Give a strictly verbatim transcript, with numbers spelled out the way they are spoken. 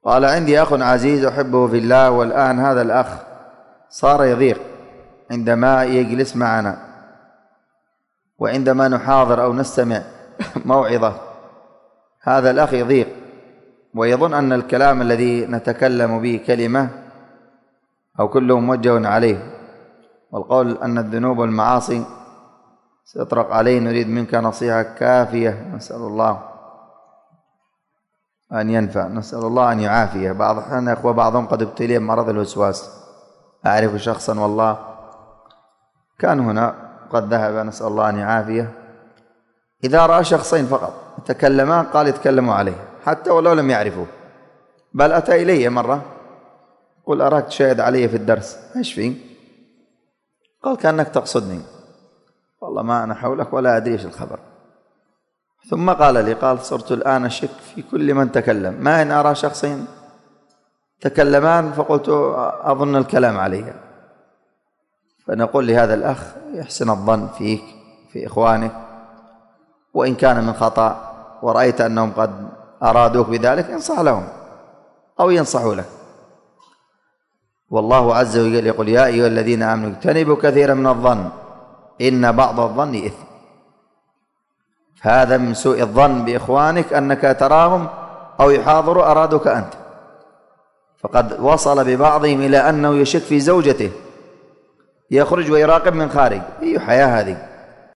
قال عندي أخ عزيز أحبه في الله، والآن هذا الأخ صار يضيق عندما يجلس معنا، وعندما نحاضر أو نستمع موعظة هذا الأخ يضيق ويظن أن الكلام الذي نتكلم به كلمة أو كله موجه عليه، والقول أن الذنوب والمعاصي سيطرق عليه. نريد منك نصيحة كافية، نسأل الله أن ينفع، نسأل الله أن يعافيه. بعض الأحيان يا أخوة بعضهم قد ابتلي بمرض الوسواس. أعرف شخصا والله كان هنا قد ذهب، نسأل الله أن يعافيه، إذا رأى شخصين فقط يتكلمان قال يتكلموا عليه حتى ولو لم يعرفوه، بل أتى إلي مرة قل أراك تشاهد علي في الدرس، إيش فيه؟ قال كأنك تقصدني. والله ما أنا حولك ولا أدري إيش الخبر. ثم قال لي قال صرت الآن أشك في كل من تكلم، ما إن أرى شخصين تكلمان فقلت أظن الكلام علي. فنقول لهذا الأخ يحسن الظن فيك في إخوانك، وإن كان من خطأ ورأيت أنهم قد أرادوك بذلك انصح لهم أو ينصحوا لك. والله عز وجل يقول يا أيها الذين آمنوا اجتنبوا كثيرا من الظن إن بعض الظن إثم. فهذا من سوء الظن بإخوانك أنك تراهم أو يحاضروا أرادوك أنت. فقد وصل ببعضهم إلى أنه يشك في زوجته، يخرج ويراقب من خارج. أي حياة هذه؟